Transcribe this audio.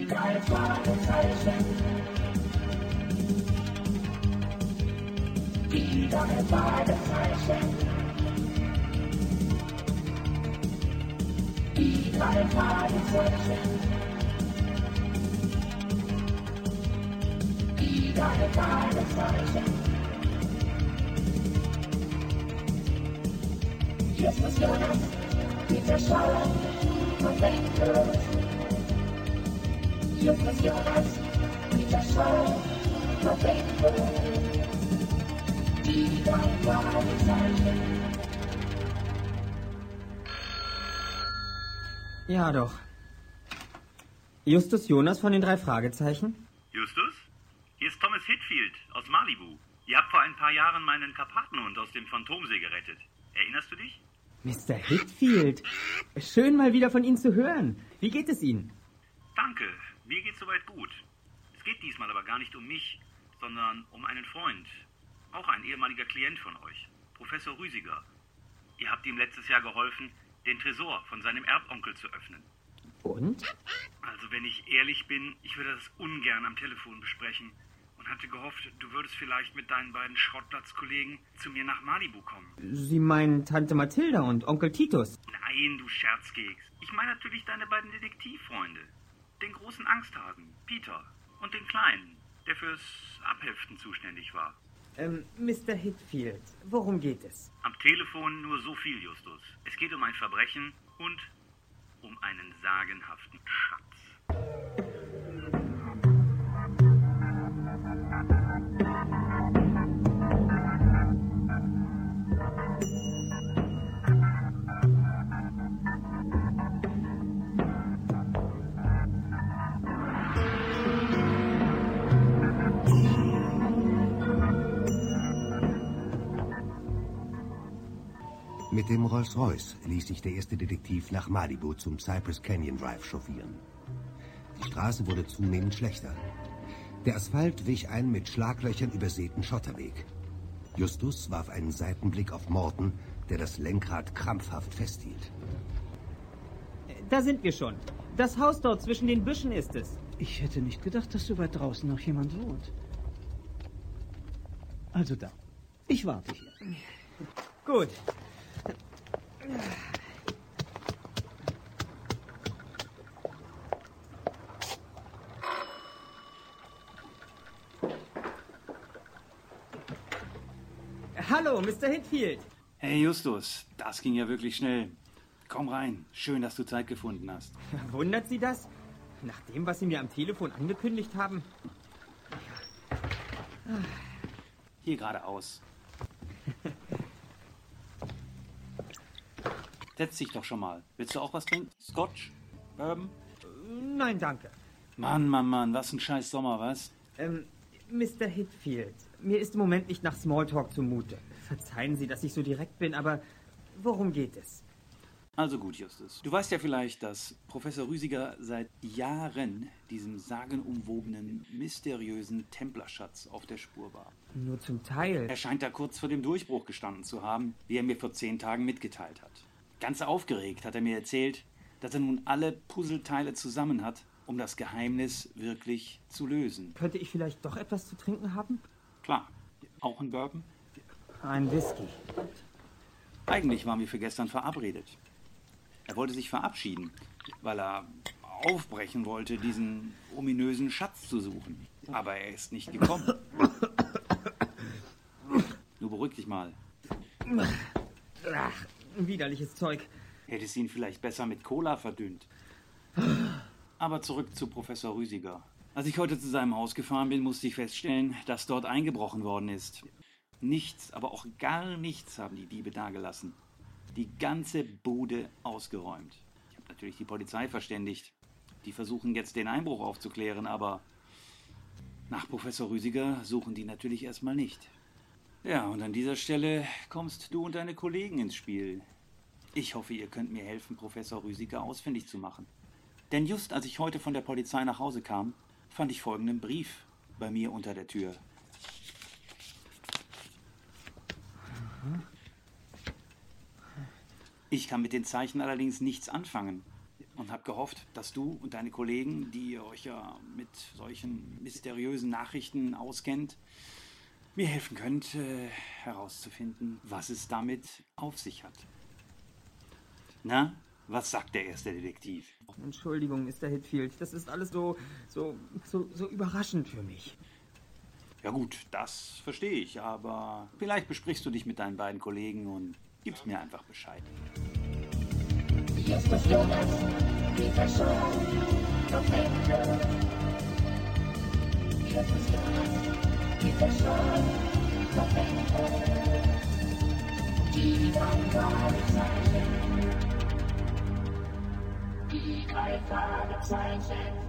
drei Fragezeichen. Die drei Fragezeichen. Die drei Fragezeichen. Die drei Fragezeichen. Hier ist Jonas, Peter Schauer und Benjamin. Hier ist Jonas, Peter Schauer und Benjamin. Die drei Fragezeichen. Ja, doch. Justus Jonas von den drei Fragezeichen? Justus? Hier ist Thomas Hitfield aus Malibu. Ihr habt vor ein paar Jahren meinen Karpatenhund aus dem Phantomsee gerettet. Erinnerst du dich? Mr. Hitfield, schön mal wieder von Ihnen zu hören. Wie geht es Ihnen? Danke, mir geht's soweit gut. Es geht diesmal aber gar nicht um mich, sondern um einen Freund. Auch ein ehemaliger Klient von euch, Professor Rüsiger. Ihr habt ihm letztes Jahr geholfen, den Tresor von seinem Erbonkel zu öffnen. Und? Also wenn ich ehrlich bin, ich würde das ungern am Telefon besprechen und hatte gehofft, du würdest vielleicht mit deinen beiden Schrottplatzkollegen zu mir nach Malibu kommen. Sie meinen Tante Mathilda und Onkel Titus? Nein, du Scherzkeks. Ich meine natürlich deine beiden Detektivfreunde. Den großen Angsthasen, Peter, und den Kleinen, der fürs Abheften zuständig war. Mr. Hitfield, worum geht es? Am Telefon nur so viel, Justus. Es geht um ein Verbrechen und um einen sagenhaften Schatz. Mit dem Rolls-Royce ließ sich der erste Detektiv nach Malibu zum Cypress Canyon Drive chauffieren. Die Straße wurde zunehmend schlechter. Der Asphalt wich ein mit Schlaglöchern übersäten Schotterweg. Justus warf einen Seitenblick auf Morton, der das Lenkrad krampfhaft festhielt. Da sind wir schon. Das Haus dort zwischen den Büschen ist es. Ich hätte nicht gedacht, dass so weit draußen noch jemand wohnt. Also da. Ich warte hier. Gut. Hallo, Mr. Hitfield. Hey Justus, das ging ja wirklich schnell. Komm rein, schön, dass du Zeit gefunden hast. Wundert Sie das? Nach dem, was Sie mir am Telefon angekündigt haben? Hier geradeaus. Setz dich doch schon mal. Willst du auch was trinken? Scotch? Bourbon? Nein, danke. Mann, was ein scheiß Sommer, was? Mr. Hitfield, mir ist im Moment nicht nach Smalltalk zumute. Verzeihen Sie, dass ich so direkt bin, aber worum geht es? Also gut, Justus. Du weißt ja vielleicht, dass Professor Rüsiger seit Jahren diesem sagenumwobenen, mysteriösen Templerschatz auf der Spur war. Nur zum Teil. Er scheint da kurz vor dem Durchbruch gestanden zu haben, wie er mir vor 10 Tagen mitgeteilt hat. Ganz aufgeregt hat er mir erzählt, dass er nun alle Puzzleteile zusammen hat, um das Geheimnis wirklich zu lösen. Könnte ich vielleicht doch etwas zu trinken haben? Klar. Auch ein Bourbon? Ein Whisky. Eigentlich waren wir für gestern verabredet. Er wollte sich verabschieden, weil er aufbrechen wollte, diesen ominösen Schatz zu suchen. Aber er ist nicht gekommen. Nur beruhig dich mal. Ach, widerliches Zeug. Hättest ihn vielleicht besser mit Cola verdünnt. Aber zurück zu Professor Rüsiger. Als ich heute zu seinem Haus gefahren bin, musste ich feststellen, dass dort eingebrochen worden ist. Nichts, aber auch gar nichts haben die Diebe dagelassen. Die ganze Bude ausgeräumt. Ich habe natürlich die Polizei verständigt. Die versuchen jetzt den Einbruch aufzuklären, aber nach Professor Rüsiger suchen die natürlich erstmal nicht. Ja, und an dieser Stelle kommst du und deine Kollegen ins Spiel. Ich hoffe, ihr könnt mir helfen, Professor Rüsiger ausfindig zu machen. Denn just als ich heute von der Polizei nach Hause kam, fand ich folgenden Brief bei mir unter der Tür. Ich kann mit den Zeichen allerdings nichts anfangen. und habe gehofft, dass du und deine Kollegen, die ihr euch ja mit solchen mysteriösen Nachrichten auskennt, mir helfen könnt, herauszufinden, was es damit auf sich hat. Na, was sagt der erste Detektiv? Entschuldigung, Mr. Hitfield, das ist alles so überraschend für mich. Ja gut, das verstehe ich, aber vielleicht besprichst du dich mit deinen beiden Kollegen und gibst mir einfach Bescheid. Justus Jonas, Peter Shaw, Professor. Justus Jonas, Peter Shaw, Professor. Die drei Fragezeichen. Die drei Fragezeichen.